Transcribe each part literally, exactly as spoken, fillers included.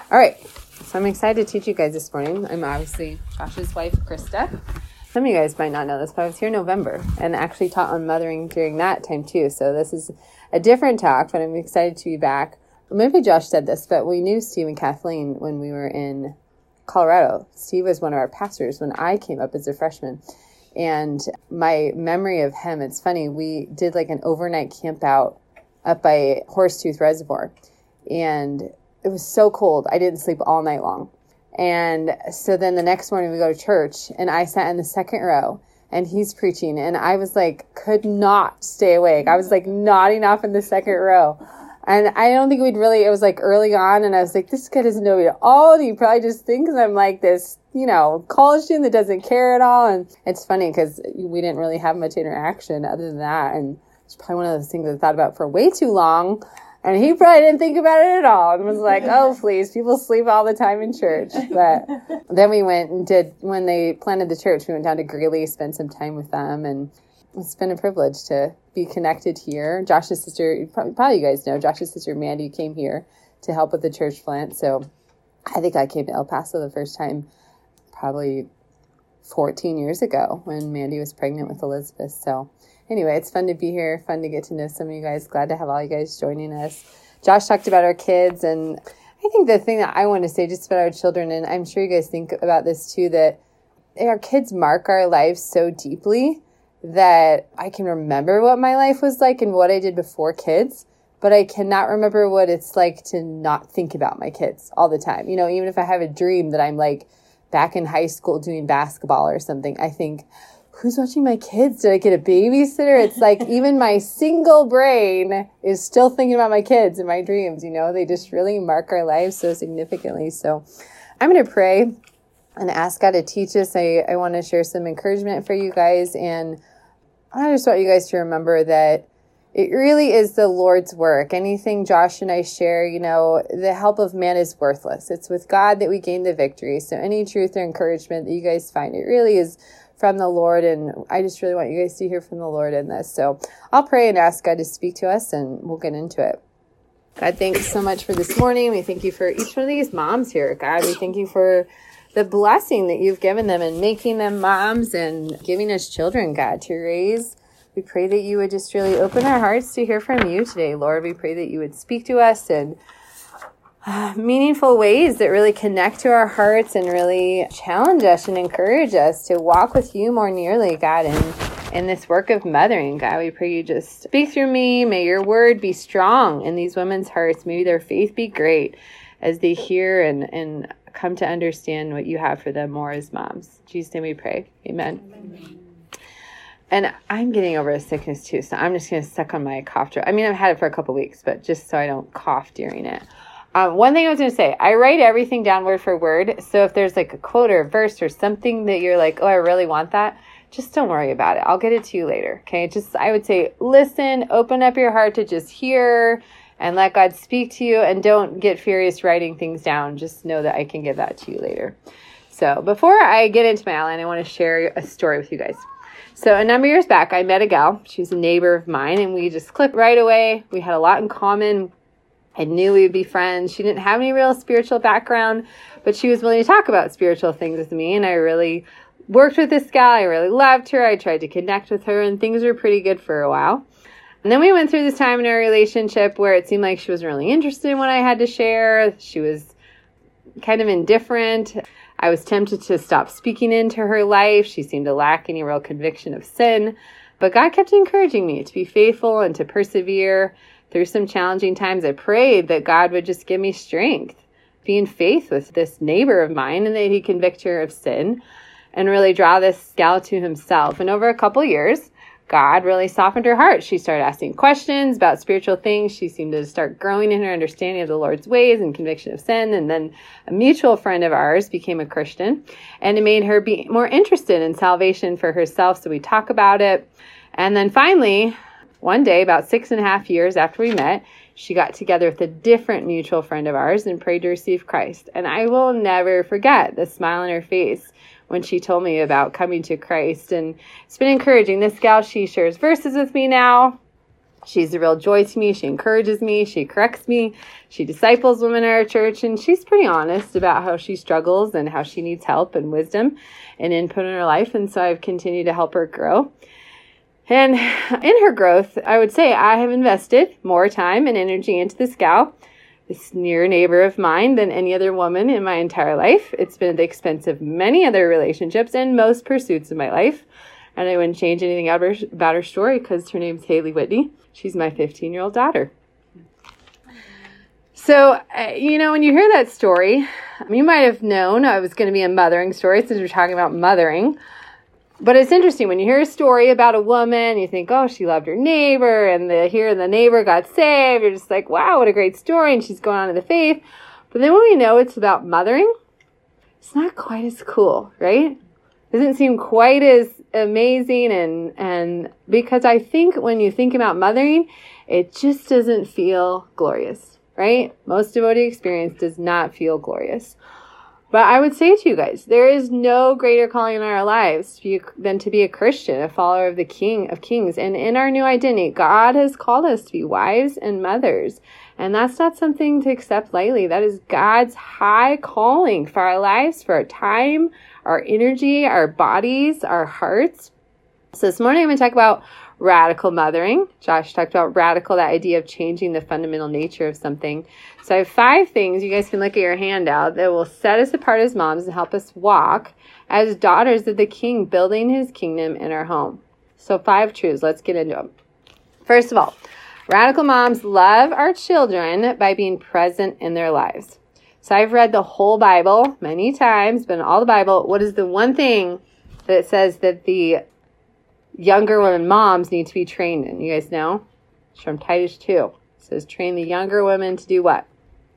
All right. So I'm excited to teach you guys this morning. I'm obviously Josh's wife, Krista. Some of you guys might not know this, but I was here in November and actually taught on mothering during that time too. So this is a different talk, but I'm excited to be back. Maybe Josh said this, but we knew Steve and Kathleen when we were in Colorado. Steve was one of our pastors when I came up as a freshman. And my memory of him, it's funny, we did like an overnight camp out up by Horsetooth Reservoir. And it was so cold. I didn't sleep all night long. And so then the next morning we go to church and I sat in the second row and he's preaching and I was like, could not stay awake. I was like nodding off in the second row. And I don't think we'd really, it was like early on and I was like, this guy doesn't know me at all. He probably just thinks I'm like this, you know, college student that doesn't care at all. And it's funny because we didn't really have much interaction other than that. And it's probably one of those things I thought about for way too long. And he probably didn't think about it at all and was like, oh, please, people sleep all the time in church. But then we went and did, when they planted the church, we went down to Greeley, spent some time with them. And it's been a privilege to be connected here. Josh's sister, probably, probably you guys know, Josh's sister Mandy came here to help with the church plant. So I think I came to El Paso the first time probably fourteen years ago when Mandy was pregnant with Elizabeth. So anyway, it's fun to be here, fun to get to know some of you guys. Glad to have all you guys joining us. Josh talked about our kids, and I think the thing that I want to say just about our children, and I'm sure you guys think about this too, that our kids mark our lives so deeply that I can remember what my life was like and what I did before kids, but I cannot remember what it's like to not think about my kids all the time. You know, even if I have a dream that I'm like back in high school doing basketball or something, I think, who's watching my kids? Did I get a babysitter? It's like even my single brain is still thinking about my kids and my dreams. You know, they just really mark our lives so significantly. So I'm going to pray and ask God to teach us. I, I want to share some encouragement for you guys. And I just want you guys to remember that it really is the Lord's work. Anything Josh and I share, you know, the help of man is worthless. It's with God that we gain the victory. So any truth or encouragement that you guys find, it really is from the Lord. And I just really want you guys to hear from the Lord in this. So I'll pray and ask God to speak to us and we'll get into it. God, thanks so much for this morning. We thank you for each one of these moms here. God, we thank you for the blessing that you've given them and making them moms and giving us children, God, to raise. We pray that you would just really open our hearts to hear from you today, Lord. We pray that you would speak to us in uh, meaningful ways that really connect to our hearts and really challenge us and encourage us to walk with you more nearly, God, in, in this work of mothering, God. We pray you just speak through me. May your word be strong in these women's hearts. May their faith be great as they hear and, and come to understand what you have for them more as moms. In Jesus' name we pray. Amen. Amen. And I'm getting over a sickness too, so I'm just going to suck on my cough drop. I mean, I've had it for a couple weeks, but just so I don't cough during it. Um, one thing I was going to say, I write everything down word for word. So if there's like a quote or a verse or something that you're like, oh, I really want that, just don't worry about it. I'll get it to you later. Okay. Just, I would say, listen, open up your heart to just hear and let God speak to you, and don't get furious writing things down. Just know that I can give that to you later. So before I get into my outline, I want to share a story with you guys. So a number of years back, I met a gal. She was a neighbor of mine, and we just clicked right away. We had a lot in common. I knew we would be friends. She didn't have any real spiritual background, but she was willing to talk about spiritual things with me, and I really worked with this gal. I really loved her. I tried to connect with her, and things were pretty good for a while. And then we went through this time in our relationship where it seemed like she wasn't really interested in what I had to share. She was kind of indifferent. I was tempted to stop speaking into her life. She seemed to lack any real conviction of sin. But God kept encouraging me to be faithful and to persevere. Through some challenging times, I prayed that God would just give me strength, be in faith with this neighbor of mine, and that he'd convict her of sin and really draw this gal to himself. And over a couple years, God really softened her heart. She started asking questions about spiritual things. She seemed to start growing in her understanding of the Lord's ways and conviction of sin. And then a mutual friend of ours became a Christian, and it made her be more interested in salvation for herself. So we talk about it. And then finally, one day, about six and a half years after we met, she got together with a different mutual friend of ours and prayed to receive Christ. And I will never forget the smile on her face when she told me about coming to Christ. And it's been encouraging. This gal, she shares verses with me now. She's a real joy to me. She encourages me. She corrects me. She disciples women in our church, and she's pretty honest about how she struggles and how she needs help and wisdom and input in her life. And so I've continued to help her grow. And in her growth, I would say I have invested more time and energy into this gal, this near neighbor of mine, than any other woman in my entire life. It's been at the expense of many other relationships and most pursuits in my life. And I wouldn't change anything about her, about her story because her name's Haley Whitney. She's my fifteen-year-old daughter. So, uh, you know, when you hear that story, you might have known I was going to be a mothering story since we're talking about mothering. But it's interesting when you hear a story about a woman, you think, oh, she loved her neighbor, and the here the neighbor got saved. You're just like, wow, what a great story, and she's going on to the faith. But then when we know it's about mothering, it's not quite as cool, right? Doesn't seem quite as amazing, and and because I think when you think about mothering, it just doesn't feel glorious, right? Most devoted experience does not feel glorious. But I would say to you guys, there is no greater calling in our lives to be, than to be a Christian, a follower of the King of Kings. And in our new identity, God has called us to be wives and mothers. And that's not something to accept lightly. That is God's high calling for our lives, for our time, our energy, our bodies, our hearts. So this morning I'm going to talk about radical mothering. Josh talked about radical, that idea of changing the fundamental nature of something. So I have five things, you guys can look at your handout, that will set us apart as moms and help us walk as daughters of the King, building his kingdom in our home. So five truths. Let's get into them. First of all, radical moms love our children by being present in their lives. So I've read the whole Bible many times, but in all the Bible, what is the one thing that it says that the younger women, moms, need to be trained in? You guys know? It's from Titus two. It says train the younger women to do what?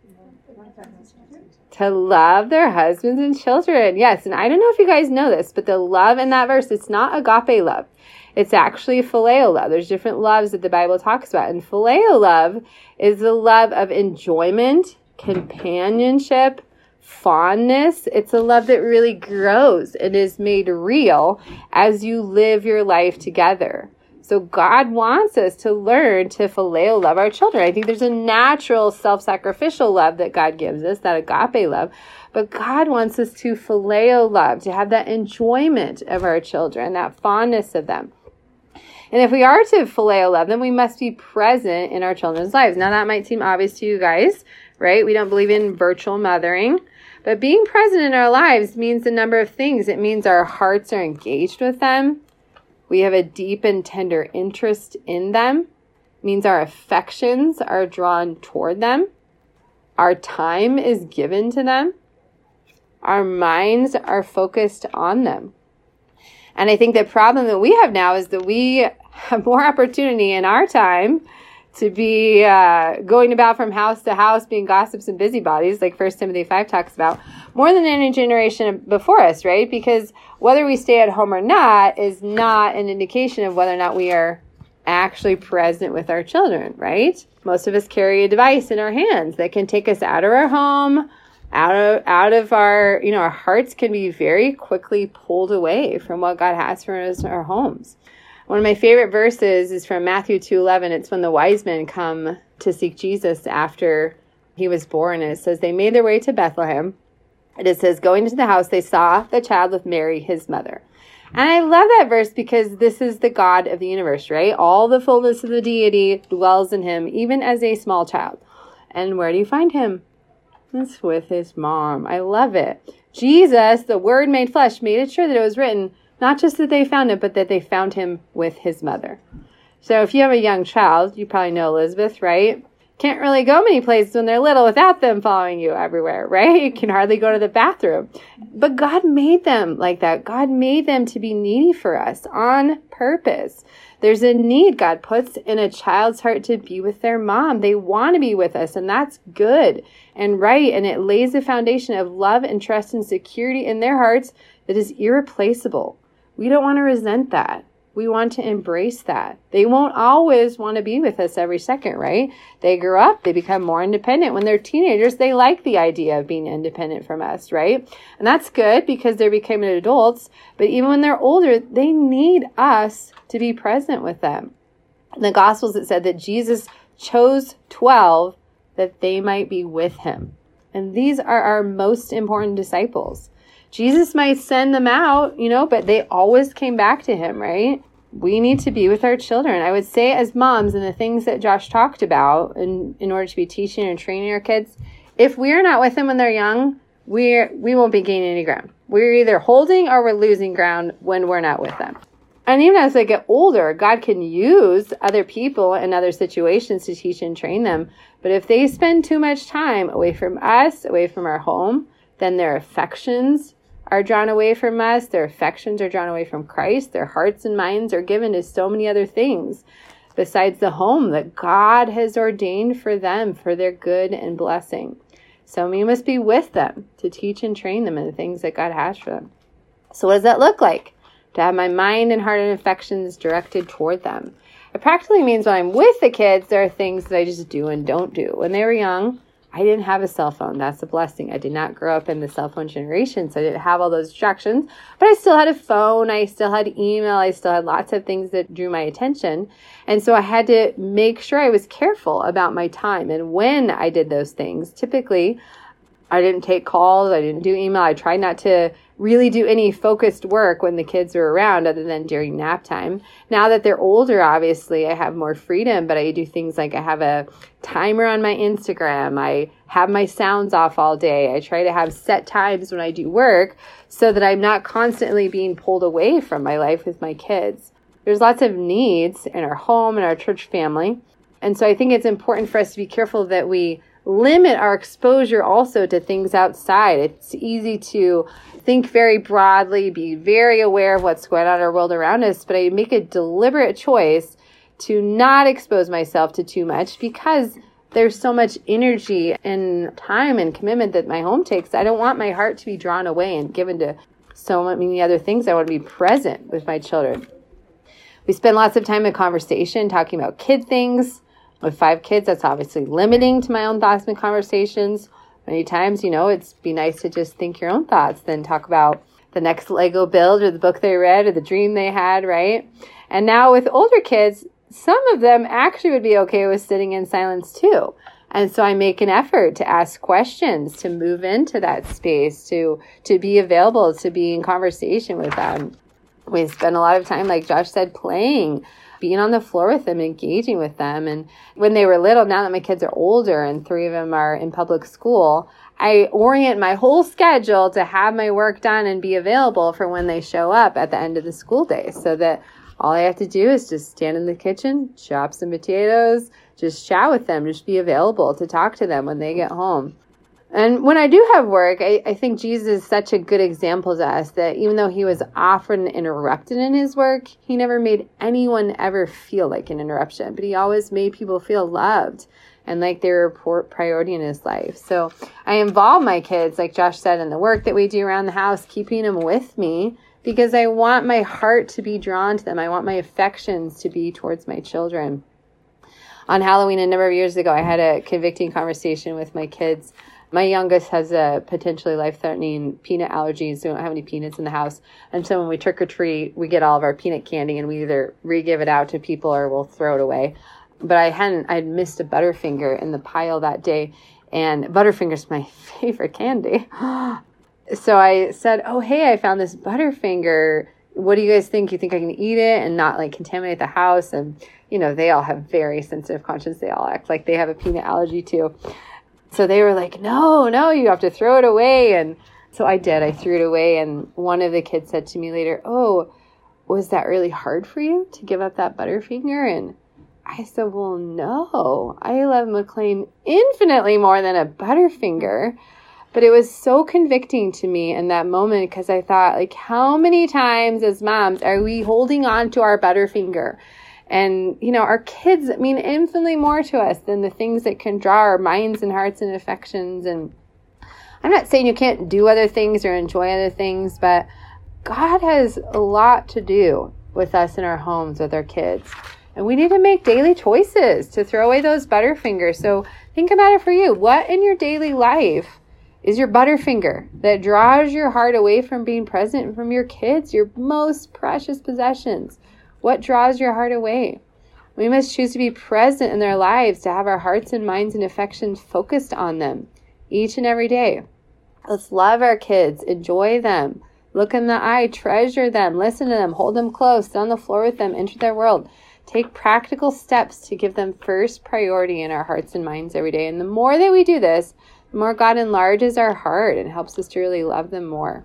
To love their husbands and children. Yes, and I don't know if you guys know this, but the love in that verse, it's not agape love. It's actually phileo love. There's different loves that the Bible talks about. And phileo love is the love of enjoyment, companionship, fondness. It's a love that really grows and is made real as you live your life together. So God wants us to learn to phileo love our children. I think there's a natural self-sacrificial love that God gives us, that agape love. But God wants us to phileo love, to have that enjoyment of our children, that fondness of them. And if we are to phileo love them, we must be present in our children's lives. Now that might seem obvious to you guys, right? We don't believe in virtual mothering. But being present in our lives means a number of things. It means our hearts are engaged with them. We have a deep and tender interest in them. It means our affections are drawn toward them. Our time is given to them. Our minds are focused on them. And I think the problem that we have now is that we have more opportunity in our time to be uh, going about from house to house, being gossips and busybodies, like First Timothy five talks about, more than any generation before us, right? Because whether we stay at home or not is not an indication of whether or not we are actually present with our children, right? Most of us carry a device in our hands that can take us out of our home, out of out of our, you know, our hearts can be very quickly pulled away from what God has for us in our homes. One of my favorite verses is from Matthew two eleven. It's when the wise men come to seek Jesus after he was born. And it says, they made their way to Bethlehem. And it says, going into the house, they saw the child with Mary, his mother. And I love that verse because this is the God of the universe, right? All the fullness of the deity dwells in him, even as a small child. And where do you find him? It's with his mom. I love it. Jesus, the Word made flesh, made it sure that it was written, not just that they found him, but that they found him with his mother. So if you have a young child, you probably know Elizabeth, right? Can't really go many places when they're little without them following you everywhere, right? You can hardly go to the bathroom. But God made them like that. God made them to be needy for us on purpose. There's a need God puts in a child's heart to be with their mom. They want to be with us, and that's good and right. And it lays a foundation of love and trust and security in their hearts that is irreplaceable. We don't want to resent that. We want to embrace that. They won't always want to be with us every second, right? They grow up, they become more independent. When they're teenagers, they like the idea of being independent from us, right? And that's good because they're becoming adults. But even when they're older, they need us to be present with them. In the Gospels, it said that Jesus chose twelve that they might be with him. And these are our most important disciples. Jesus might send them out, you know, but they always came back to him, right? We need to be with our children. I would say as moms, and the things that Josh talked about in, in order to be teaching and training our kids, if we're not with them when they're young, we're, we won't be gaining any ground. We're either holding or we're losing ground when we're not with them. And even as they get older, God can use other people and other situations to teach and train them. But if they spend too much time away from us, away from our home, then their affections are drawn away from us. Their affections are drawn away from Christ. Their hearts and minds are given to so many other things besides the home that God has ordained for them for their good and blessing. So we must be with them to teach and train them in the things that God has for them. So what does that look like? To have my mind and heart and affections directed toward them. It practically means when I'm with the kids, there are things that I just do and don't do. When they were young, I didn't have a cell phone. That's a blessing. I did not grow up in the cell phone generation, so I didn't have all those distractions. But I still had a phone. I still had email. I still had lots of things that drew my attention. And so I had to make sure I was careful about my time. And when I did those things, typically, I didn't take calls. I didn't do email. I tried not to really do any focused work when the kids were around other than during nap time. Now that they're older, obviously, I have more freedom, but I do things like I have a timer on my Instagram. I have my sounds off all day. I try to have set times when I do work so that I'm not constantly being pulled away from my life with my kids. There's lots of needs in our home and our church family. And so I think it's important for us to be careful that we limit our exposure also to things outside. It's easy to think very broadly, be very aware of what's going on in our world around us, but I make a deliberate choice to not expose myself to too much because there's so much energy and time and commitment that my home takes. I don't want my heart to be drawn away and given to so many other things. I want to be present with my children. We spend lots of time in conversation talking about kid things. With five kids, that's obviously limiting to my own thoughts and conversations. Many times, you know, it's be nice to just think your own thoughts than talk about the next Lego build or the book they read or the dream they had, right? And now with older kids, some of them actually would be okay with sitting in silence too. And so I make an effort to ask questions, to move into that space, to, to be available, to be in conversation with them. We spend a lot of time, like Josh said, playing, being on the floor with them, engaging with them. And when they were little, now that my kids are older and three of them are in public school, I orient my whole schedule to have my work done and be available for when they show up at the end of the school day, so that all I have to do is just stand in the kitchen, chop some potatoes, just chat with them, just be available to talk to them when they get home. And when I do have work, I, I think Jesus is such a good example to us that even though he was often interrupted in his work, he never made anyone ever feel like an interruption, but he always made people feel loved and like they were a priority in his life. So I involve my kids, like Josh said, in the work that we do around the house, keeping them with me because I want my heart to be drawn to them. I want my affections to be towards my children. On Halloween a number of years ago, I had a convicting conversation with my kids. My youngest has a potentially life-threatening peanut allergy, so we don't have any peanuts in the house. And so when we trick-or-treat, we get all of our peanut candy, and we either re-give it out to people or we'll throw it away. But I hadn't, I had missed a Butterfinger in the pile that day, and Butterfinger's my favorite candy. So I said, oh, hey, I found this Butterfinger. What do you guys think? You think I can eat it and not, like, contaminate the house? And, you know, they all have very sensitive conscience. They all act like they have a peanut allergy, too. So they were like, no, no, you have to throw it away. And so I did. I threw it away. And one of the kids said to me later, oh, was that really hard for you to give up that Butterfinger? And I said, well, no. I love McLean infinitely more than a Butterfinger. But it was so convicting to me in that moment because I thought, like, how many times as moms are we holding on to our Butterfinger? And, you know, our kids mean infinitely more to us than the things that can draw our minds and hearts and affections. And I'm not saying you can't do other things or enjoy other things, but God has a lot to do with us in our homes, with our kids. And we need to make daily choices to throw away those Butterfingers. So think about it for you. What in your daily life is your Butterfinger that draws your heart away from being present from your kids, your most precious possessions? What draws your heart away? We must choose to be present in their lives, to have our hearts and minds and affections focused on them each and every day. Let's love our kids, enjoy them, look in the eye, treasure them, listen to them, hold them close, sit on the floor with them, enter their world. Take practical steps to give them first priority in our hearts and minds every day. And the more that we do this, the more God enlarges our heart and helps us to really love them more.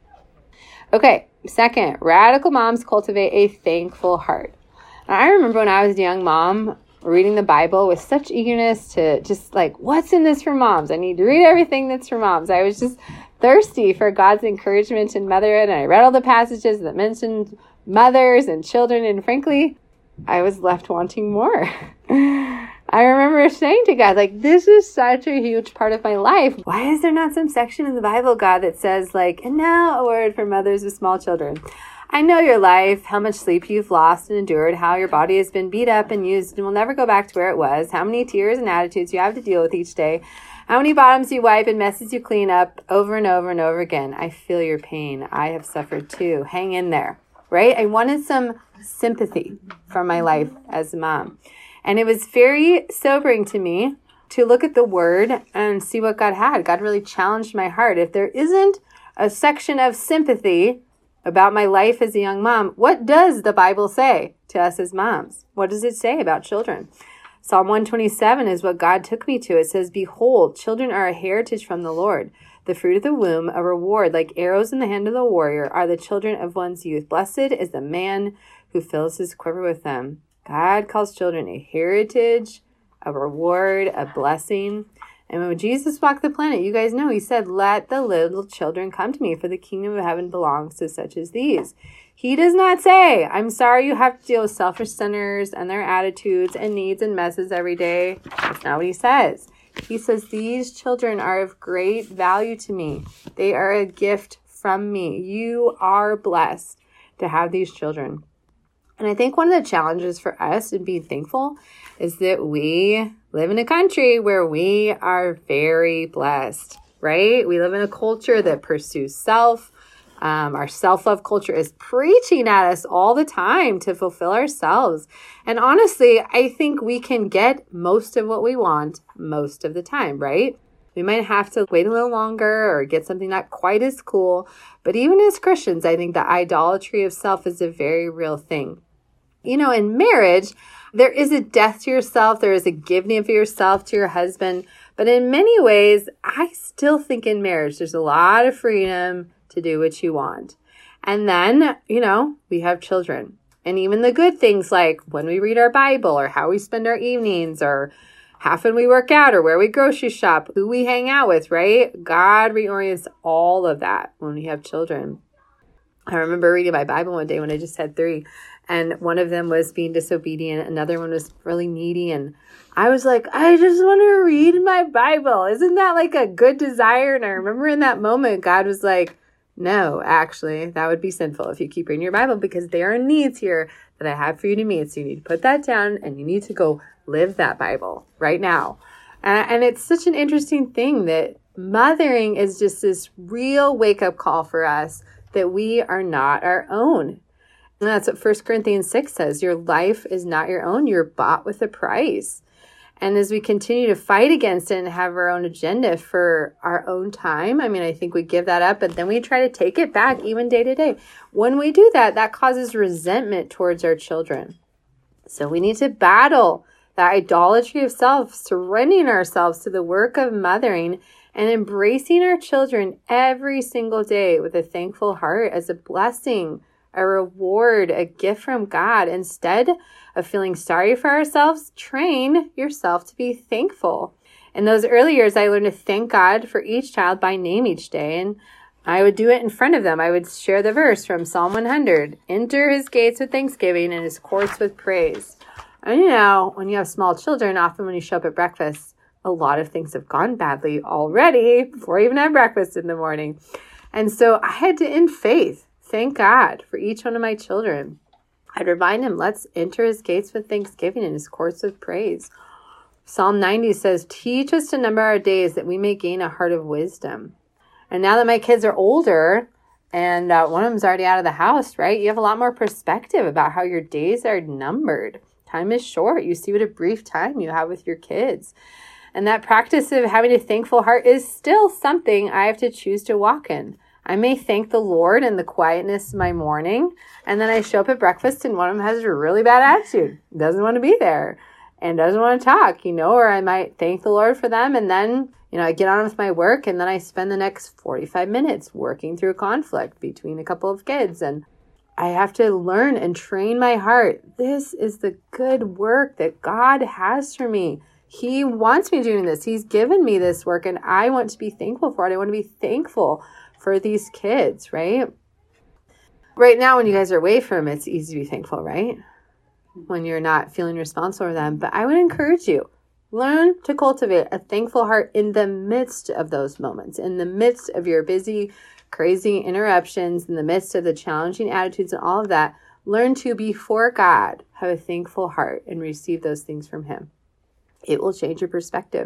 Okay, second, radical moms cultivate a thankful heart. Now, I remember when I was a young mom, reading the Bible with such eagerness to just like, what's in this for moms? I need to read everything that's for moms. I was just thirsty for God's encouragement in motherhood. And I read all the passages that mentioned mothers and children. And frankly, I was left wanting more. I remember saying to God, like, this is such a huge part of my life. Why is there not some section in the Bible, God, that says like, and now a word for mothers with small children? I know your life, how much sleep you've lost and endured, how your body has been beat up and used and will never go back to where it was, how many tears and attitudes you have to deal with each day, how many bottoms you wipe and messes you clean up over and over and over again. I feel your pain. I have suffered too. Hang in there, right? I wanted some sympathy from my life as a mom. And it was very sobering to me to look at the word and see what God had. God really challenged my heart. If there isn't a section of sympathy about my life as a young mom, what does the Bible say to us as moms? What does it say about children? Psalm one twenty-seven is what God took me to. It says, behold, children are a heritage from the Lord. The fruit of the womb, a reward, like arrows in the hand of the warrior, are the children of one's youth. Blessed is the man who fills his quiver with them. God calls children a heritage, a reward, a blessing. And when Jesus walked the planet, you guys know, he said, let the little children come to me, for the kingdom of heaven belongs to such as these. He does not say, I'm sorry you have to deal with selfish sinners and their attitudes and needs and messes every day. That's not what he says. He says, these children are of great value to me. They are a gift from me. You are blessed to have these children. And I think one of the challenges for us in being thankful is that we live in a country where we are very blessed, right? We live in a culture that pursues self. Um, our self-love culture is preaching at us all the time to fulfill ourselves. And honestly, I think we can get most of what we want most of the time, right? We might have to wait a little longer or get something not quite as cool. But even as Christians, I think the idolatry of self is a very real thing. You know, in marriage, there is a death to yourself. There is a giving of yourself to your husband. But in many ways, I still think in marriage, there's a lot of freedom to do what you want. And then, you know, we have children. And even the good things like when we read our Bible or how we spend our evenings or how often we work out or where we grocery shop, who we hang out with, right? God reorients all of that when we have children. I remember reading my Bible one day when I just had three. And one of them was being disobedient. Another one was really needy. And I was like, I just want to read my Bible. Isn't that like a good desire? And I remember in that moment, God was like, no, actually, that would be sinful if you keep reading your Bible because there are needs here that I have for you to meet. So you need to put that down and you need to go live that Bible right now. Uh, and it's such an interesting thing that mothering is just this real wake-up call for us that we are not our own. And that's what First Corinthians six says. Your life is not your own. You're bought with a price. And as we continue to fight against it and have our own agenda for our own time, I mean, I think we give that up, but then we try to take it back even day to day. When we do that, that causes resentment towards our children. So we need to battle the idolatry of self, surrendering ourselves to the work of mothering and embracing our children every single day with a thankful heart as a blessing, a reward, a gift from God. Instead of feeling sorry for ourselves, train yourself to be thankful. In those early years, I learned to thank God for each child by name each day. And I would do it in front of them. I would share the verse from Psalm one hundred. Enter his gates with thanksgiving and his courts with praise. And you know, when you have small children, often when you show up at breakfast, a lot of things have gone badly already before I even have breakfast in the morning. And so I had to, in faith, thank God for each one of my children. I'd remind him, let's enter his gates with thanksgiving and his courts with praise. Psalm ninety says, teach us to number our days that we may gain a heart of wisdom. And now that my kids are older and uh, one of them's already out of the house, right? You have a lot more perspective about how your days are numbered. Time is short. You see what a brief time you have with your kids. And that practice of having a thankful heart is still something I have to choose to walk in. I may thank the Lord in the quietness of my morning, and then I show up at breakfast and one of them has a really bad attitude, doesn't want to be there, and doesn't want to talk, you know, or I might thank the Lord for them, and then, you know, I get on with my work, and then I spend the next forty-five minutes working through conflict between a couple of kids, and I have to learn and train my heart. This is the good work that God has for me. He wants me doing this. He's given me this work, and I want to be thankful for it. I want to be thankful for these kids, right? Right now, when you guys are away from them, it's easy to be thankful, right? When you're not feeling responsible for them. But I would encourage you, learn to cultivate a thankful heart in the midst of those moments, in the midst of your busy, crazy interruptions, in the midst of the challenging attitudes and all of that. Learn to, before God, have a thankful heart and receive those things from Him. It will change your perspective.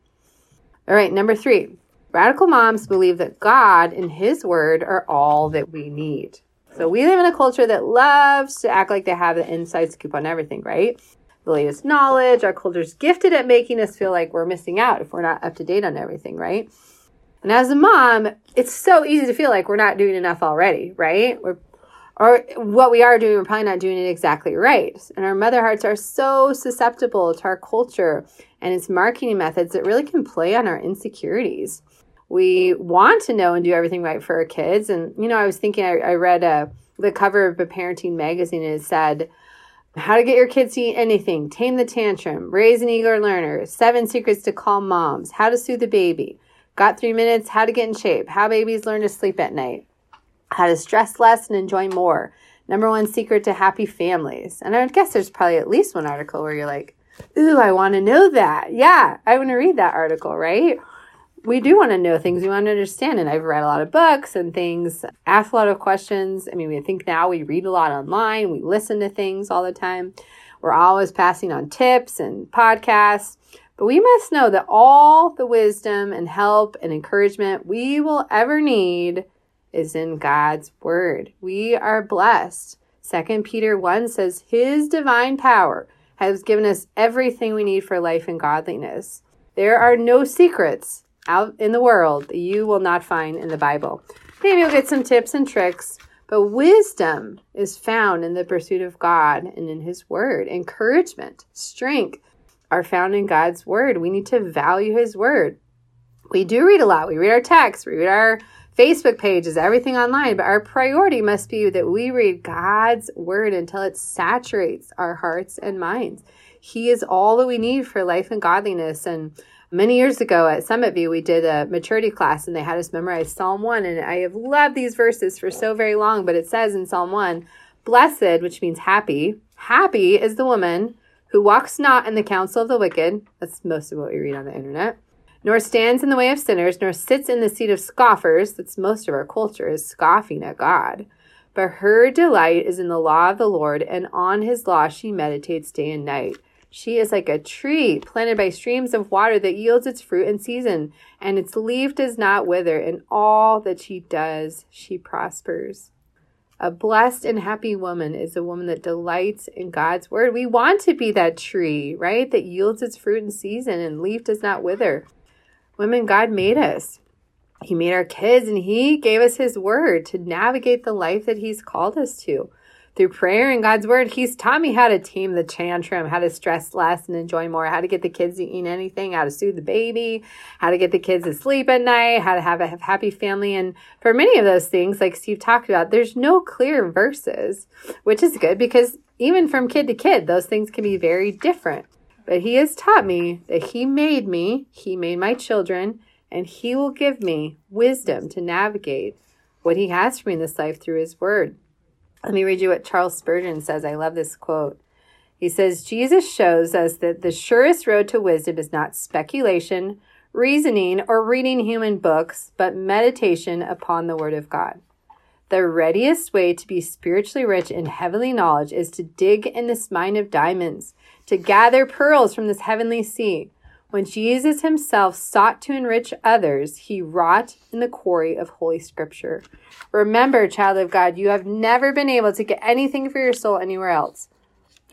All right, number three. Radical moms believe that God and His word are all that we need. So we live in a culture that loves to act like they have the inside scoop on everything, right? The latest knowledge. Our culture's gifted at making us feel like we're missing out if we're not up to date on everything, right? And as a mom, it's so easy to feel like we're not doing enough already, right? We're, or what we are doing, we're probably not doing it exactly right. And our mother hearts are so susceptible to our culture and its marketing methods that really can play on our insecurities. We want to know and do everything right for our kids. And, you know, I was thinking, I, I read uh, the cover of a parenting magazine, and it said, how to get your kids to eat anything, tame the tantrum, raise an eager learner, seven secrets to calm moms, how to soothe the baby, got three minutes, how to get in shape, how babies learn to sleep at night, how to stress less and enjoy more, number one secret to happy families. And I would guess there's probably at least one article where you're like, ooh, I want to know that. Yeah, I want to read that article, right? We do want to know things. We want to understand. And I've read a lot of books and things, asked a lot of questions. I mean, we think now we read a lot online. We listen to things all the time. We're always passing on tips and podcasts. But we must know that all the wisdom and help and encouragement we will ever need is in God's word. We are blessed. Second Peter one says, His divine power has given us everything we need for life and godliness. There are no secrets out in the world that you will not find in the Bible. Maybe you'll get some tips and tricks, but wisdom is found in the pursuit of God and in His word. Encouragement, strength are found in God's word. We need to value His word. We do read a lot. We read our texts, we read our Facebook pages, everything online, but our priority must be that we read God's word until it saturates our hearts and minds. He is all that we need for life and godliness. And many years ago at Summit View, we did a maturity class and they had us memorize Psalm one. And I have loved these verses for so very long, but it says in Psalm one, blessed, which means happy, happy is the woman who walks not in the counsel of the wicked. That's most of what we read on the internet. Nor stands in the way of sinners, nor sits in the seat of scoffers. That's most of our culture is scoffing at God. But her delight is in the law of the Lord, and on His law she meditates day and night. She is like a tree planted by streams of water that yields its fruit in season, and its leaf does not wither. In all that she does, she prospers. A blessed and happy woman is a woman that delights in God's word. We want to be that tree, right, that yields its fruit in season and leaf does not wither. Women, God made us. He made our kids, and He gave us His word to navigate the life that He's called us to. Through prayer and God's word, He's taught me how to tame the tantrum, how to stress less and enjoy more, how to get the kids to eat anything, how to soothe the baby, how to get the kids to sleep at night, how to have a happy family. And for many of those things, like Steve talked about, there's no clear verses, which is good because even from kid to kid, those things can be very different. But He has taught me that He made me, He made my children, and He will give me wisdom to navigate what He has for me in this life through His word. Let me read you what Charles Spurgeon says. I love this quote. He says, Jesus shows us that the surest road to wisdom is not speculation, reasoning, or reading human books, but meditation upon the word of God. The readiest way to be spiritually rich in heavenly knowledge is to dig in this mine of diamonds, to gather pearls from this heavenly sea. When Jesus Himself sought to enrich others, He wrought in the quarry of Holy Scripture. Remember, child of God, you have never been able to get anything for your soul anywhere else.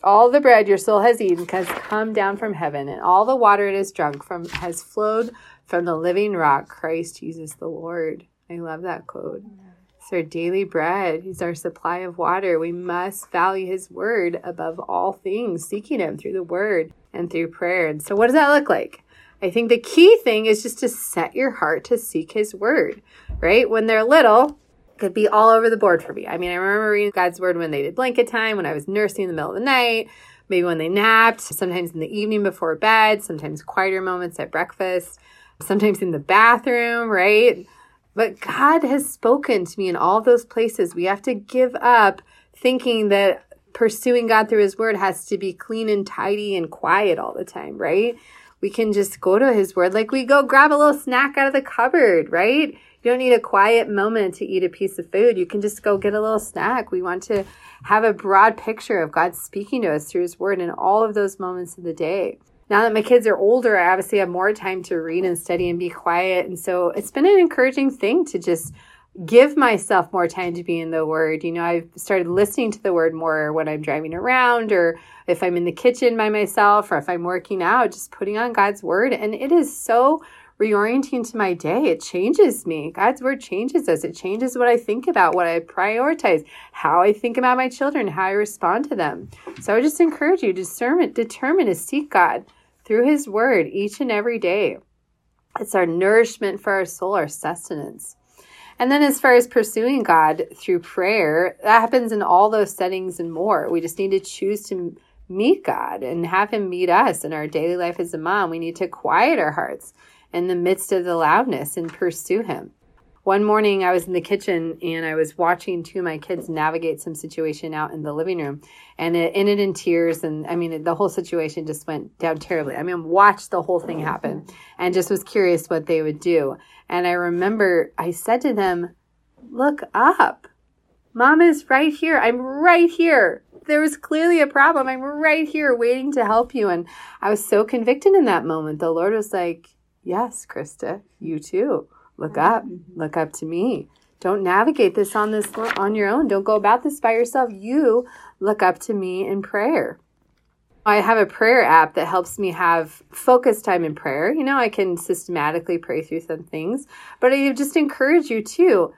all the bread your soul has eaten has come down from heaven, and all the water it has drunk from has flowed from the living rock, Christ Jesus the Lord. I love that quote. It's our daily bread. He's our supply of water. We must value his word above all things, seeking him through the word and through prayer. And so what does that look like? I think the key thing is just to set your heart to seek his word, right? When they're little, it could be all over the board for me. I mean, I remember reading God's word when they did blanket time, when I was nursing in the middle of the night, maybe when they napped, sometimes in the evening before bed, sometimes quieter moments at breakfast, sometimes in the bathroom, right? But God has spoken to me in all those places. We have to give up thinking that pursuing God through his word has to be clean and tidy and quiet all the time, right? We can just go to his word like we go grab a little snack out of the cupboard, right? You don't need a quiet moment to eat a piece of food. You can just go get a little snack. We want to have a broad picture of God speaking to us through his word in all of those moments of the day. Now that my kids are older, I obviously have more time to read and study and be quiet. And so it's been an encouraging thing to just give myself more time to be in the word. You know, I've started listening to the word more when I'm driving around, or if I'm in the kitchen by myself, or if I'm working out, just putting on God's word. And it is so reorienting to my day. It changes me. God's word changes us. It changes what I think about, what I prioritize, how I think about my children, how I respond to them. So I just encourage you, discernment, determine to seek God through his word each and every day. It's our nourishment for our soul, our sustenance. And then as far as pursuing God through prayer, that happens in all those settings and more. We just need to choose to meet God and have him meet us in our daily life as a mom. We need to quiet our hearts in the midst of the loudness and pursue him. One morning I was in the kitchen and I was watching two of my kids navigate some situation out in the living room, and it ended in tears. And I mean, the whole situation just went down terribly. I mean, watched the whole thing happen and just was curious what they would do. And I remember I said to them, look up. Mom is right here. I'm right here. There was clearly a problem. I'm right here waiting to help you. And I was so convicted in that moment. The Lord was like, yes, Krista, you too. Look up. Look up to me. Don't navigate this on this on your own. Don't go about this by yourself. You look up to me in prayer. I have a prayer app that helps me have focused time in prayer. You know, I can systematically pray through some things, but I just encourage you too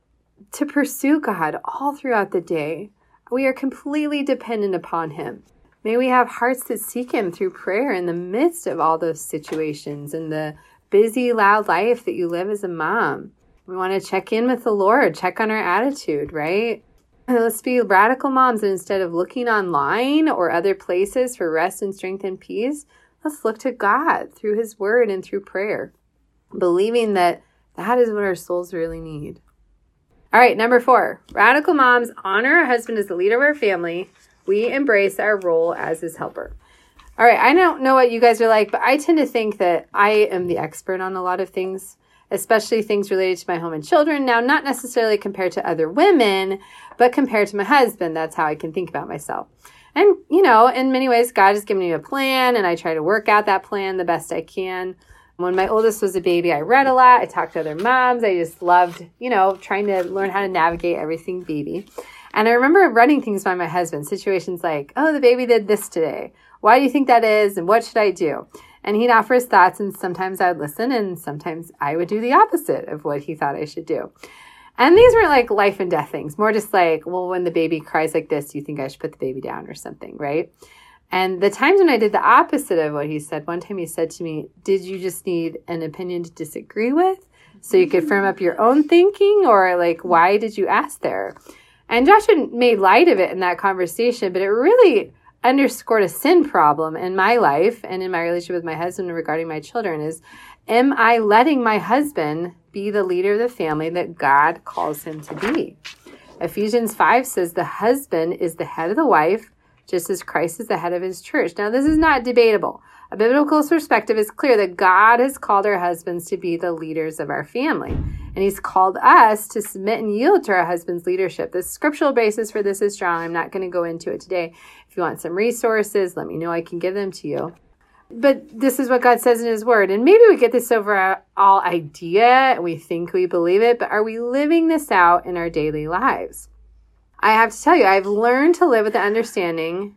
to pursue God all throughout the day. We are completely dependent upon him. May we have hearts that seek him through prayer in the midst of all those situations and the busy, loud life that you live as a mom. We want to check in with the Lord, check on our attitude, right? And let's be radical moms, and instead of looking online or other places for rest and strength and peace, let's look to God through his word and through prayer, believing that that is what our souls really need. All right, number four, radical moms honor our husband as the leader of our family. We embrace our role as his helper. All right, I don't know what you guys are like, but I tend to think that I am the expert on a lot of things, especially things related to my home and children. Now, not necessarily compared to other women, but compared to my husband. That's how I can think about myself. And, you know, in many ways, God has given me a plan, and I try to work out that plan the best I can. When my oldest was a baby, I read a lot. I talked to other moms. I just loved, you know, trying to learn how to navigate everything baby. And I remember running things by my husband, situations like, oh, the baby did this today. Why do you think that is? And what should I do? And he'd offer his thoughts, and sometimes I would listen, and sometimes I would do the opposite of what he thought I should do. And these weren't like life and death things, more just like, well, when the baby cries like this, do you think I should put the baby down or something, right? And the times when I did the opposite of what he said, one time he said to me, did you just need an opinion to disagree with so you could firm up your own thinking? Or like, why did you ask there? And Joshua made light of it in that conversation, but it really underscored a sin problem in my life and in my relationship with my husband regarding my children is, am I letting my husband be the leader of the family that God calls him to be? Ephesians five says the husband is the head of the wife, just as Christ is the head of his church. Now, this is not debatable. A biblical perspective is clear that God has called our husbands to be the leaders of our family. And he's called us to submit and yield to our husband's leadership. The scriptural basis for this is strong. I'm not going to go into it today. If you want some resources, let me know. I can give them to you. But this is what God says in his word. And maybe we get this overall idea. We think we believe it. But are we living this out in our daily lives? I have to tell you, I've learned to live with the understanding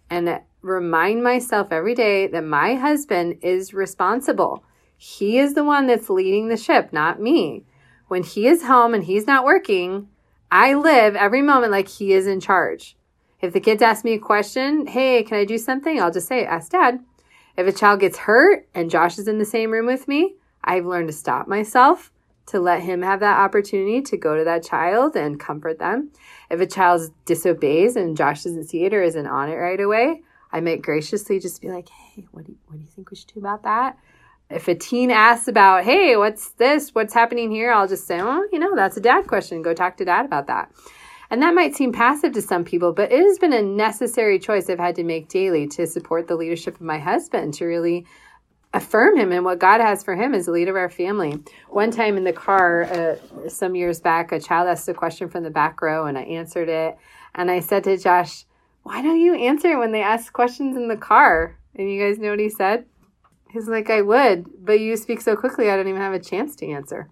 and remind myself every day that my husband is responsible. He is the one that's leading the ship, not me. When he is home and he's not working, I live every moment like he is in charge. If the kids ask me a question, hey, can I do something? I'll just say, ask Dad. If a child gets hurt and Josh is in the same room with me, I've learned to stop myself, to let him have that opportunity to go to that child and comfort them. If a child disobeys and Josh doesn't see it or isn't on it right away, I might graciously just be like, hey, what do you, what do you think we should do about that? If a teen asks about, hey, what's this? What's happening here? I'll just say, oh, you know, that's a dad question. Go talk to Dad about that. And that might seem passive to some people, but it has been a necessary choice I've had to make daily to support the leadership of my husband, to really affirm him and what God has for him as the leader of our family. One time in the car, uh, some years back, a child asked a question from the back row and I answered it. And I said to Josh, why don't you answer when they ask questions in the car? And you guys know what he said? He's like, I would, but you speak so quickly, I don't even have a chance to answer.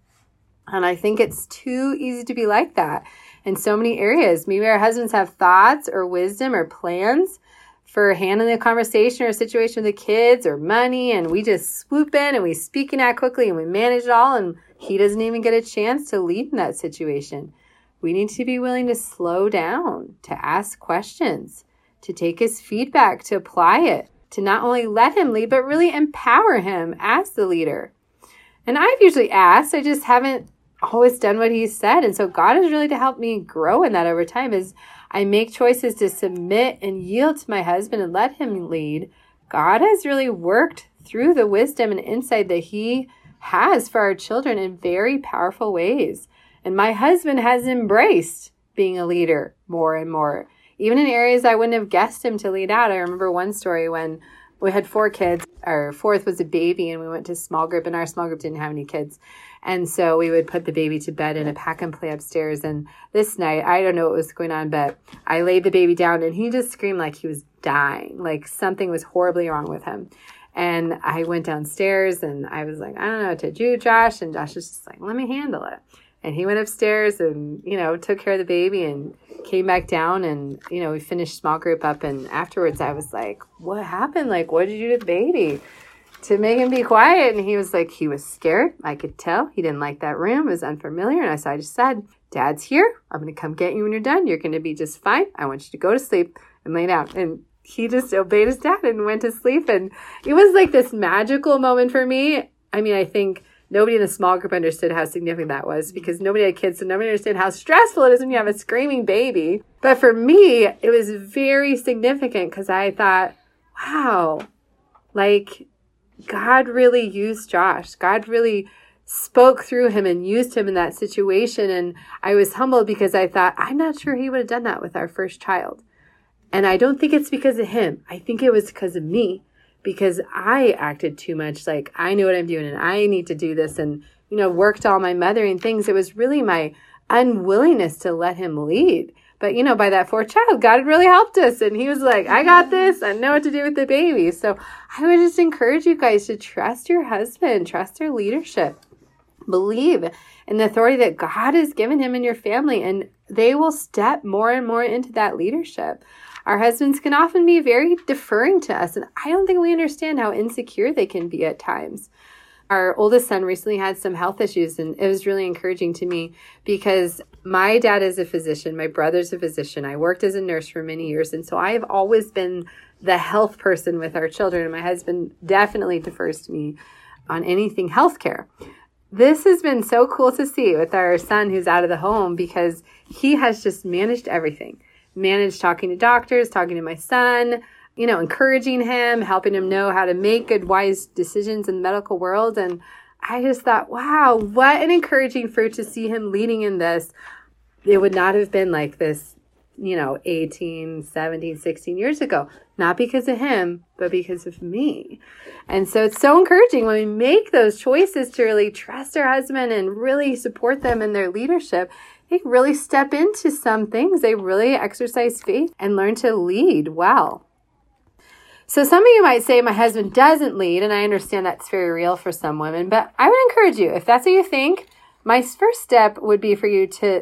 And I think it's too easy to be like that in so many areas. Maybe our husbands have thoughts or wisdom or plans for handling a conversation or a situation with the kids or money, and we just swoop in and we speak in that quickly and we manage it all, and he doesn't even get a chance to lead in that situation. We need to be willing to slow down, to ask questions, to take his feedback, to apply it, to not only let him lead, but really empower him as the leader. And I've usually asked, I just haven't always done what he said. And so God has really to help me grow in that over time as I make choices to submit and yield to my husband and let him lead. God has really worked through the wisdom and insight that he has for our children in very powerful ways. And my husband has embraced being a leader more and more, even in areas I wouldn't have guessed him to lead out. I remember one story when we had four kids. Our fourth was a baby, and we went to small group, and our small group didn't have any kids. And so we would put the baby to bed in a pack and play upstairs. And this night, I don't know what was going on, but I laid the baby down, and he just screamed like he was dying, like something was horribly wrong with him. And I went downstairs, and I was like, I don't know what to do, Josh. And Josh was just like, let me handle it. And he went upstairs and, you know, took care of the baby and came back down, and, you know, we finished small group up. And afterwards I was like, what happened? Like, what did you do to the baby to make him be quiet? And he was like, he was scared. I could tell he didn't like that room. It was unfamiliar. And I, so I just said, Dad's here. I'm going to come get you when you're done. You're going to be just fine. I want you to go to sleep and lay down. And he just obeyed his dad and went to sleep. And it was like this magical moment for me. I mean, I think nobody in the small group understood how significant that was because nobody had kids, so nobody understood how stressful it is when you have a screaming baby. But for me, it was very significant because I thought, wow, like God really used Josh. God really spoke through him and used him in that situation. And I was humbled because I thought, I'm not sure he would have done that with our first child. And I don't think it's because of him. I think it was because of me. Because I acted too much like I know what I'm doing and I need to do this and, you know, worked all my mothering things. It was really my unwillingness to let him lead. But, you know, by that fourth child, God had really helped us. And he was like, I got this. I know what to do with the baby. So I would just encourage you guys to trust your husband, trust their leadership, believe in the authority that God has given him in your family, and they will step more and more into that leadership. Our husbands can often be very deferring to us, and I don't think we understand how insecure they can be at times. Our oldest son recently had some health issues, and it was really encouraging to me because my dad is a physician. My brother's a physician. I worked as a nurse for many years, and so I have always been the health person with our children, and my husband definitely defers to me on anything healthcare. This has been so cool to see with our son who's out of the home because he has just managed everything. Managed talking to doctors, talking to my son, you know, encouraging him, helping him know how to make good, wise decisions in the medical world. And I just thought, wow, what an encouraging fruit to see him leading in this. It would not have been like this, you know, eighteen, seventeen, sixteen years ago. Not because of him, but because of me. And so it's so encouraging when we make those choices to really trust our husband and really support them in their leadership. They really step into some things. They really exercise faith and learn to lead well. So some of you might say, my husband doesn't lead, and I understand that's very real for some women, but I would encourage you, if that's what you think, my first step would be for you to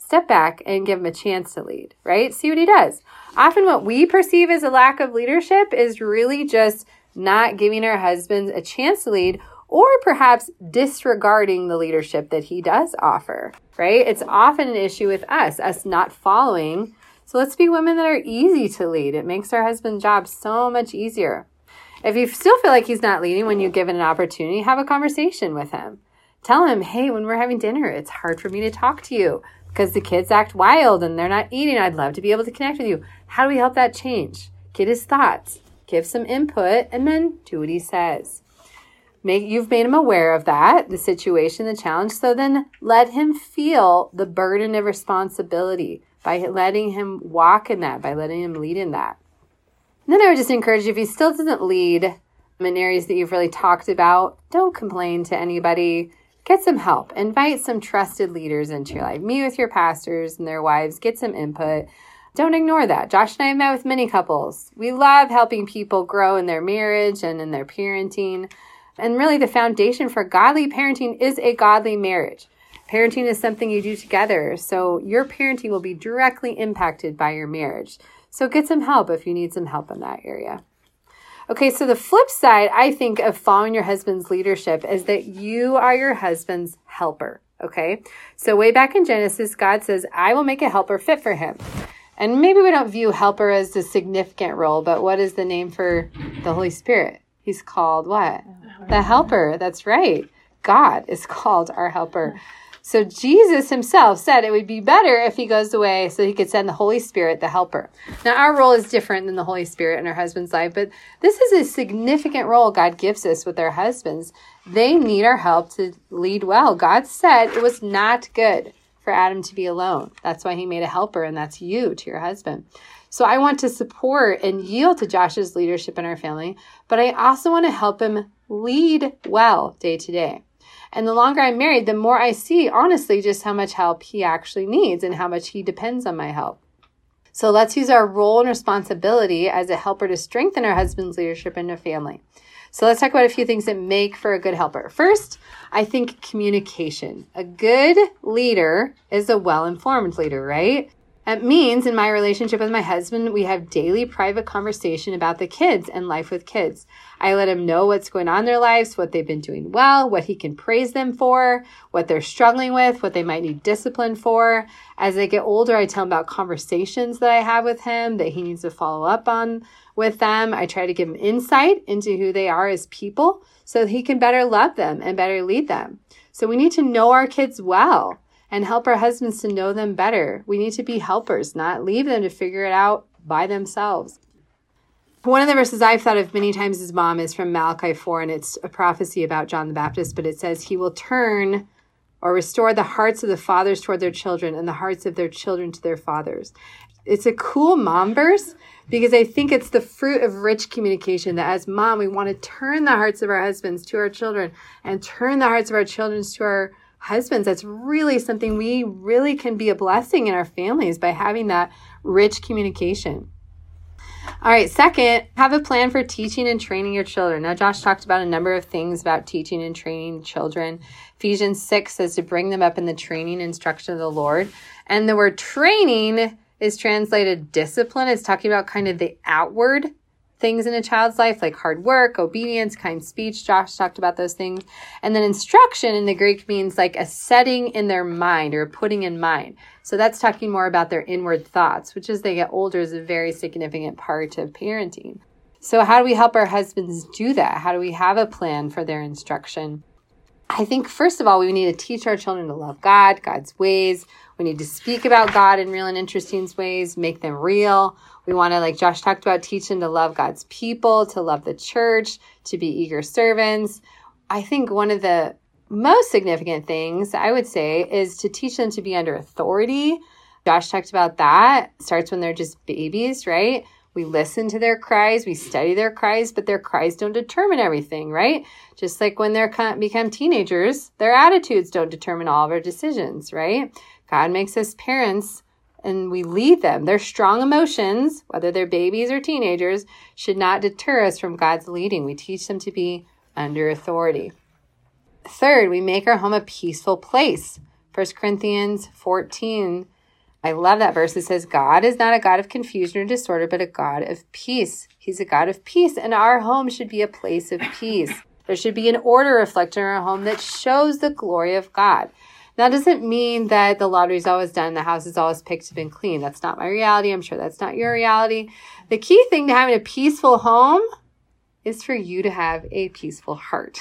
step back and give him a chance to lead, right? See what he does. Often what we perceive as a lack of leadership is really just not giving our husbands a chance to lead, or perhaps disregarding the leadership that he does offer, right? It's often an issue with us, us not following. So let's be women that are easy to lead. It makes our husband's job so much easier. If you still feel like he's not leading when you give it an opportunity, have a conversation with him. Tell him, hey, when we're having dinner, it's hard for me to talk to you because the kids act wild and they're not eating. I'd love to be able to connect with you. How do we help that change? Get his thoughts, give some input, and then do what he says. Make, you've made him aware of that, the situation, the challenge. So then let him feel the burden of responsibility by letting him walk in that, by letting him lead in that. And then I would just encourage you, if he still doesn't lead in areas that you've really talked about, don't complain to anybody. Get some help. Invite some trusted leaders into your life. Meet with your pastors and their wives. Get some input. Don't ignore that. Josh and I have met with many couples. We love helping people grow in their marriage and in their parenting. And really the foundation for godly parenting is a godly marriage. Parenting is something you do together. So your parenting will be directly impacted by your marriage. So get some help if you need some help in that area. Okay, so the flip side, I think, of following your husband's leadership is that you are your husband's helper, okay? So way back in Genesis, God says, I will make a helper fit for him. And maybe we don't view helper as a significant role, but what is the name for the Holy Spirit? He's called what? The helper. That's right. God is called our helper. So Jesus himself said it would be better if he goes away so he could send the Holy Spirit, the helper. Now, our role is different than the Holy Spirit in our husband's life, but this is a significant role God gives us with our husbands. They need our help to lead well. God said it was not good for Adam to be alone. That's why he made a helper, and that's you to your husband. So I want to support and yield to Josh's leadership in our family, but I also want to help him lead well day to day. And the longer I'm married, the more I see, honestly, just how much help he actually needs and how much he depends on my help. So let's use our role and responsibility as a helper to strengthen our husband's leadership in the family. So let's talk about a few things that make for a good helper. First, I think communication. A good leader is a well-informed leader, right? It means in my relationship with my husband, we have daily private conversation about the kids and life with kids. I let him know what's going on in their lives, what they've been doing well, what he can praise them for, what they're struggling with, what they might need discipline for. As they get older, I tell him about conversations that I have with him that he needs to follow up on with them. I try to give him insight into who they are as people so that he can better love them and better lead them. So we need to know our kids well and help our husbands to know them better. We need to be helpers, not leave them to figure it out by themselves. One of the verses I've thought of many times as mom is from Malachi four, and it's a prophecy about John the Baptist, but it says, he will turn or restore the hearts of the fathers toward their children and the hearts of their children to their fathers. It's a cool mom verse because I think it's the fruit of rich communication that as mom, we want to turn the hearts of our husbands to our children and turn the hearts of our children to our husbands. That's really something we really can be a blessing in our families by having that rich communication. All right, second, have a plan for teaching and training your children. Now, Josh talked about a number of things about teaching and training children. Ephesians six says to bring them up in the training and instruction of the Lord. And the word training is translated discipline. It's talking about kind of the outward things in a child's life, like hard work, obedience, kind speech. Josh talked about those things. And then instruction in the Greek means like a setting in their mind or putting in mind. So that's talking more about their inward thoughts, which as they get older is a very significant part of parenting. So how do we help our husbands do that? How do we have a plan for their instruction? I think, first of all, we need to teach our children to love God, God's ways. We need to speak about God in real and interesting ways, make them real. We want to, like Josh talked about, teach them to love God's people, to love the church, to be eager servants. I think one of the most significant things I would say is to teach them to be under authority. Josh talked about that. It starts when they're just babies, right? We listen to their cries, we study their cries, but their cries don't determine everything, right? Just like when they become teenagers, their attitudes don't determine all of our decisions, right? God makes us parents and we lead them. Their strong emotions, whether they're babies or teenagers, should not deter us from God's leading. We teach them to be under authority. Third, we make our home a peaceful place. First Corinthians fourteen I love that verse. It says, God is not a God of confusion or disorder, but a God of peace. He's a God of peace, and our home should be a place of peace. There should be an order reflected in our home that shows the glory of God. That doesn't mean that the laundry's always done, the house is always picked up and clean. That's not my reality. I'm sure that's not your reality. The key thing to having a peaceful home is for you to have a peaceful heart.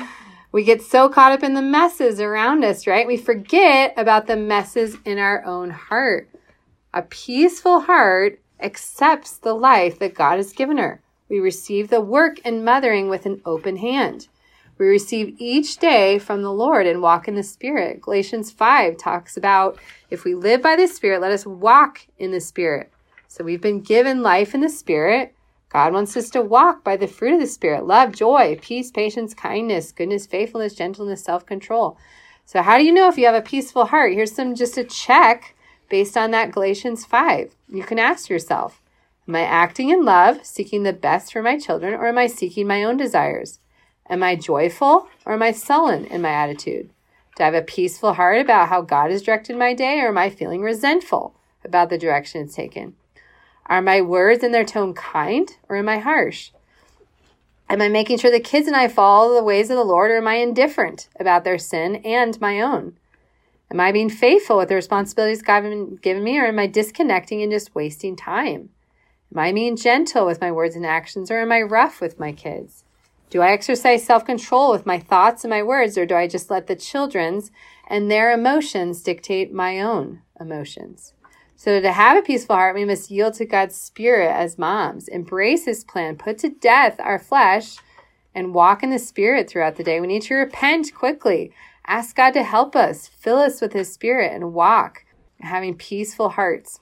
We get so caught up in the messes around us, right? We forget about the messes in our own heart. A peaceful heart accepts the life that God has given her. We receive the work and mothering with an open hand. We receive each day from the Lord and walk in the Spirit. Galatians five talks about if we live by the Spirit, let us walk in the Spirit. So we've been given life in the Spirit. God wants us to walk by the fruit of the Spirit: love, joy, peace, patience, kindness, goodness, faithfulness, gentleness, self-control. So how do you know if you have a peaceful heart? Here's some just a check based on that Galatians five. You can ask yourself, am I acting in love, seeking the best for my children, or am I seeking my own desires? Am I joyful, or am I sullen in my attitude? Do I have a peaceful heart about how God has directed my day, or am I feeling resentful about the direction it's taken? Are my words and their tone kind, or am I harsh? Am I making sure the kids and I follow the ways of the Lord, or am I indifferent about their sin and my own? Am I being faithful with the responsibilities God has given me, or am I disconnecting and just wasting time? Am I being gentle with my words and actions, or am I rough with my kids? Do I exercise self-control with my thoughts and my words, or do I just let the children's and their emotions dictate my own emotions? So to have a peaceful heart, we must yield to God's Spirit as moms, embrace His plan, put to death our flesh, and walk in the Spirit throughout the day. We need to repent quickly. Ask God to help us, fill us with His Spirit, and walk having peaceful hearts.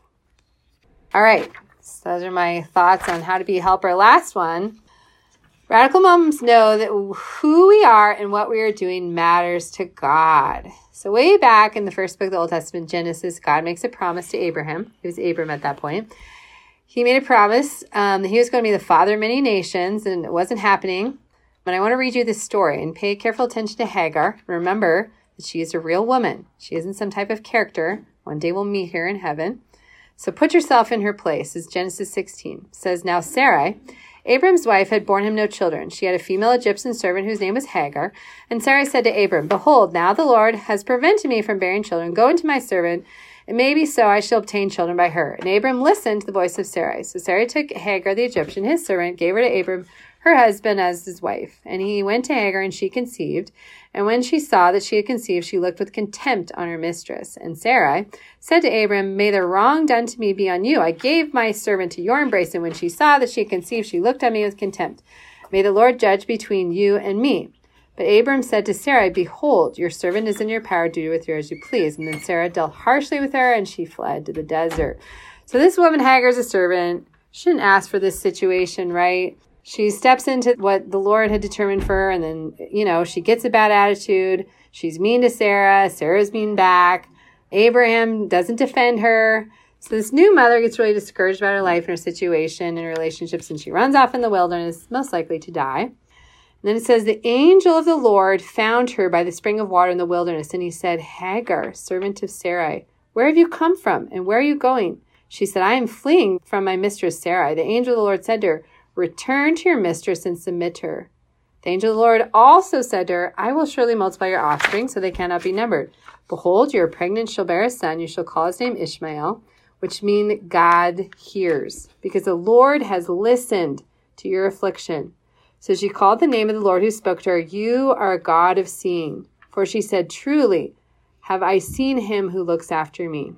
All right, so those are my thoughts on how to be a helper. Last one. Radical moms know that who we are and what we are doing matters to God. So way back in the first book of the Old Testament, Genesis, God makes a promise to Abraham. He was Abram at that point. He made a promise um, that he was going to be the father of many nations, and it wasn't happening. But I want to read you this story and pay careful attention to Hagar. Remember that she is a real woman. She isn't some type of character. One day we'll meet her in heaven. So put yourself in her place. As Genesis sixteen. It says, now Sarai, Abram's wife, had borne him no children. She had a female Egyptian servant whose name was Hagar. And Sarai said to Abram, behold, now the Lord has prevented me from bearing children. Go into my servant. It may be so I shall obtain children by her. And Abram listened to the voice of Sarai. So Sarai took Hagar the Egyptian, his servant, gave her to Abram, her husband, as his wife. And he went to Hagar, and she conceived. And when she saw that she had conceived, she looked with contempt on her mistress. And Sarai said to Abram, may the wrong done to me be on you. I gave my servant to your embrace, and when she saw that she had conceived, she looked on me with contempt. May the Lord judge between you and me. But Abram said to Sarai, behold, your servant is in your power, do with her as you please. And then Sarah dealt harshly with her, and she fled to the desert. So this woman, Hagar, is a servant. She didn't ask for this situation, right? She steps into what the Lord had determined for her, and then, you know, she gets a bad attitude. She's mean to Sarah. Sarah's mean back. Abraham doesn't defend her. So this new mother gets really discouraged about her life and her situation and her relationships, and she runs off in the wilderness, most likely to die. And then it says, the angel of the Lord found her by the spring of water in the wilderness, and he said, Hagar, servant of Sarai, where have you come from, and where are you going? She said, I am fleeing from my mistress Sarai. The angel of the Lord said to her, return to your mistress and submit to her. The angel of the Lord also said to her, I will surely multiply your offspring, so they cannot be numbered. Behold, you are pregnant, shall bear a son. You shall call his name Ishmael, which means God hears, because the Lord has listened to your affliction. So she called the name of the Lord who spoke to her, you are a God of seeing. For she said, truly have I seen him who looks after me.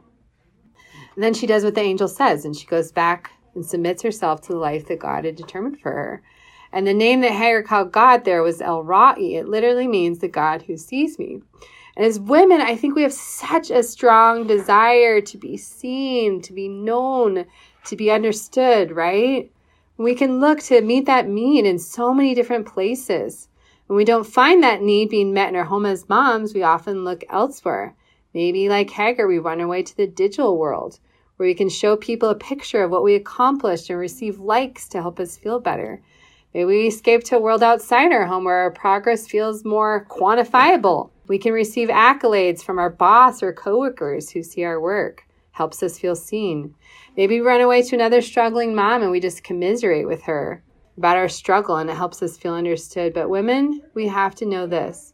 And then she does what the angel says, and she goes back and submits herself to the life that God had determined for her. And the name that Hagar called God there was El Ra'i. It literally means the God who sees me. And as women, I think we have such a strong desire to be seen, to be known, to be understood, right? We can look to meet that need in so many different places. When we don't find that need being met in our home as moms, we often look elsewhere. Maybe like Hagar, we run away to the digital world, where we can show people a picture of what we accomplished and receive likes to help us feel better. Maybe we escape to a world outside our home where our progress feels more quantifiable. We can receive accolades from our boss or coworkers who see our work. helps us feel seen. Maybe we run away to another struggling mom and we just commiserate with her about our struggle, and it helps us feel understood. But women, we have to know this.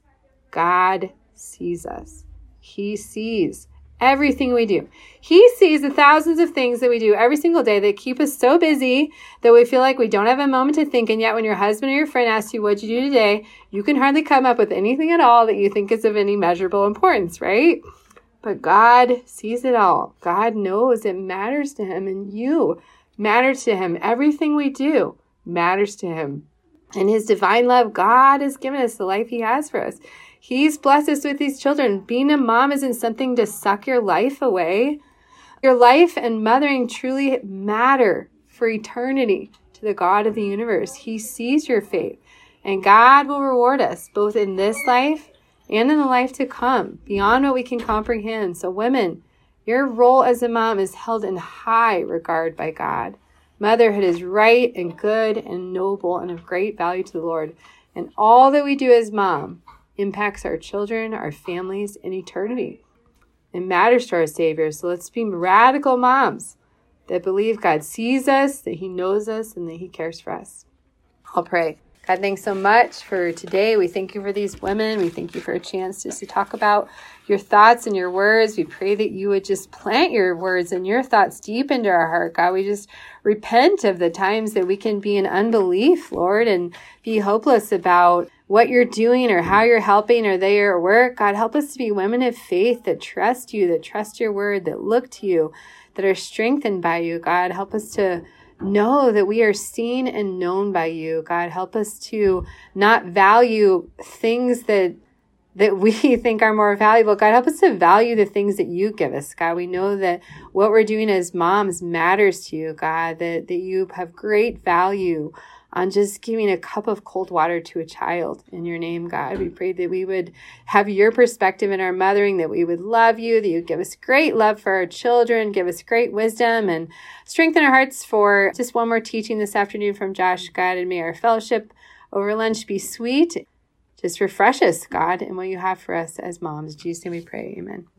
God sees us. He sees everything we do. He sees the thousands of things that we do every single day that keep us so busy that we feel like we don't have a moment to think. And yet when your husband or your friend asks you, what'd you do today? You can hardly come up with anything at all that you think is of any measurable importance, right? But God sees it all. God knows it matters to him, and you matter to him. Everything we do matters to him. In his divine love, God has given us the life he has for us. He's blessed us with these children. Being a mom isn't something to suck your life away. Your life and mothering truly matter for eternity to the God of the universe. He sees your faith, and God will reward us both in this life and in the life to come, beyond what we can comprehend. So women, your role as a mom is held in high regard by God. Motherhood is right and good and noble and of great value to the Lord. And all that we do as mom impacts our children, our families, and eternity. It matters to our Savior. So let's be radical moms that believe God sees us, that he knows us, and that he cares for us. I'll pray. God, thanks so much for today. We thank you for these women. We thank you for a chance just to talk about your thoughts and your words. We pray that you would just plant your words and your thoughts deep into our heart. God, we just repent of the times that we can be in unbelief, Lord, and be hopeless about what you're doing or how you're helping or their work. God, help us to be women of faith that trust you, that trust your word, that look to you, that are strengthened by you. God, help us to know that we are seen and known by you. God, help us to not value things that that we think are more valuable. God, help us to value the things that you give us. God, we know that what we're doing as moms matters to you, God, that, that you have great value on just giving a cup of cold water to a child in your name, God. We pray that we would have your perspective in our mothering, that we would love you, that you would give us great love for our children, give us great wisdom, and strengthen our hearts for just one more teaching this afternoon from Josh, God, and may our fellowship over lunch be sweet. Just refresh us, God, in what you have for us as moms. In Jesus' name we pray. Amen.